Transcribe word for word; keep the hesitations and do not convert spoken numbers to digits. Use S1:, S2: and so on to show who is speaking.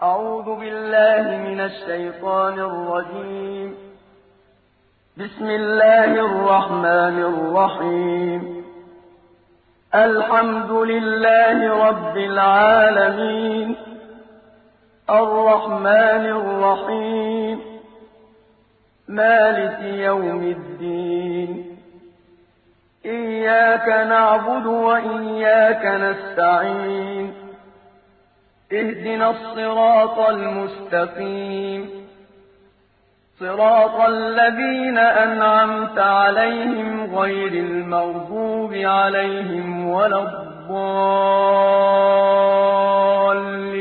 S1: أعوذ بالله من الشيطان الرجيم. بسم الله الرحمن الرحيم. الحمد لله رب العالمين، الرحمن الرحيم، مالك يوم الدين. إياك نعبد وإياك نستعين. اهدنا الصراط المستقيم، صراط الذين أنعمت عليهم غير المغضوب عليهم ولا الضالين.